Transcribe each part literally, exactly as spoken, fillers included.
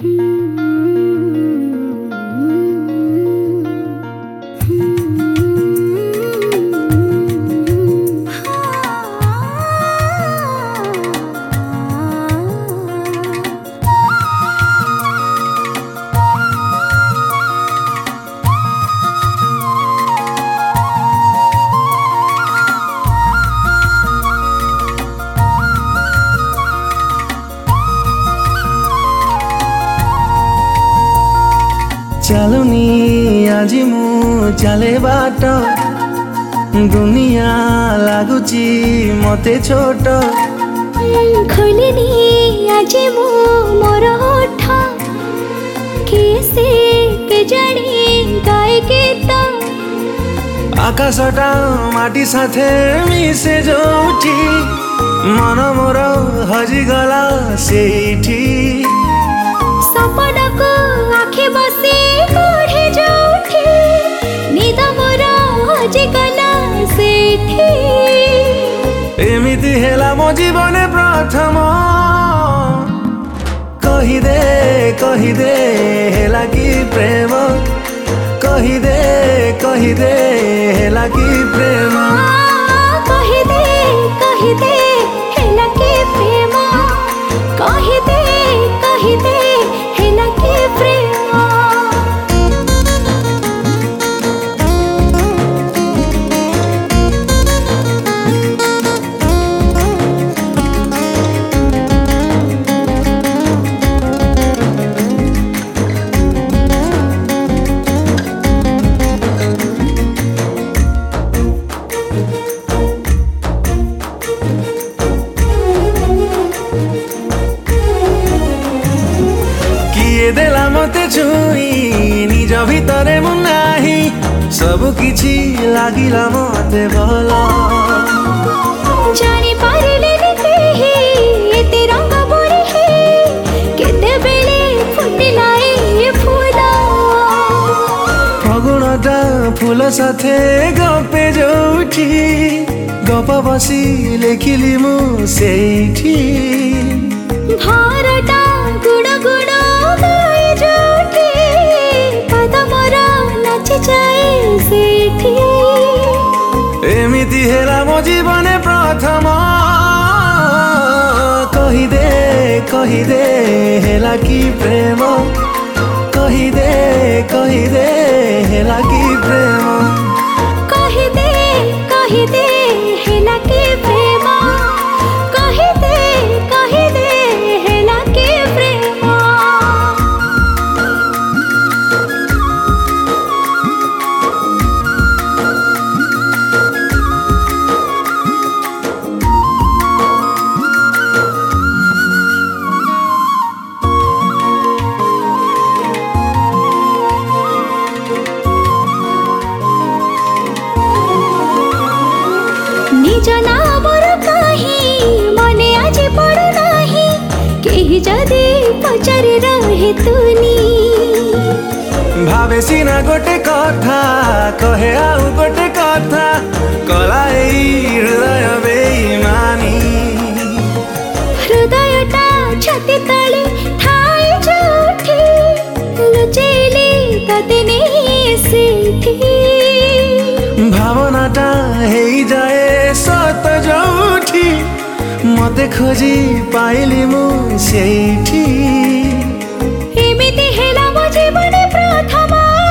चलुनी आजी मु चले बाट दुनिया लागुची मते छोट खोलिनी आज मु मोर होठ कैसे के जानी गाए गीत आकाशटा माटी साथे मिसे जोठी मन मोर हजिगला सेठी सपना को आँखें बसे कोढ़े जोठी निद मोर हजिगला सेठी एमिति हेला मो जीवन प्रथम कहिदे कहिदे हेला कि प्रेम कहिदे कहिदे हेला कि प्रेम कहिदे कहिदे हेला कि प्रेम कहिदे कहिदे हेला कि प्रेम देला मते छुई निज भितरे मु नाही सब किछि लागिला मते भला जानी पारिले केही एते रंग बोरी हे केते बेले फुटिला ए फूल फगुणटा फूल साथे गपे जोठी गप बसी लेखिली मु सेठी भारटा गुड़ गुड़ गाए जोठी पद मोर नाची जाए सेठी एमिति हेला मो जीवन प्रथम कहिदे कहिदे हेला कि प्रेम कहिदे कहिदे हेला कि प्रेम कहिदे कहिदे हेला कि प्रेम कहिदे कहिदे हेला कि प्रेम निज नामर कहीं मने आज पड़ू नाही केही जदि पचारि रहे तुनी भावे सीना गोटे कथा कहे आउ गोटे कथा कला एई हृदय बेईमानी हृदयटा छाती तले ठाई जोठी लुचेले तते नहीं सेठी भावनाटा हेई जाए सत जोठी मते खोजी पाइली मु सेठी एमिति हेला मो जीवन प्रथम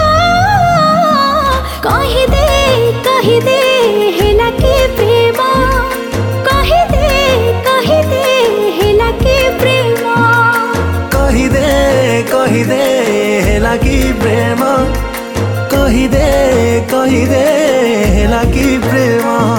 कहिदे कहिदे हेला कि प्रेम कहिदे कहिदे हेला कि प्रेम कहिदे कहिदे हेला कि प्रेम कहिदे कहिदे हेला कि प्रेम।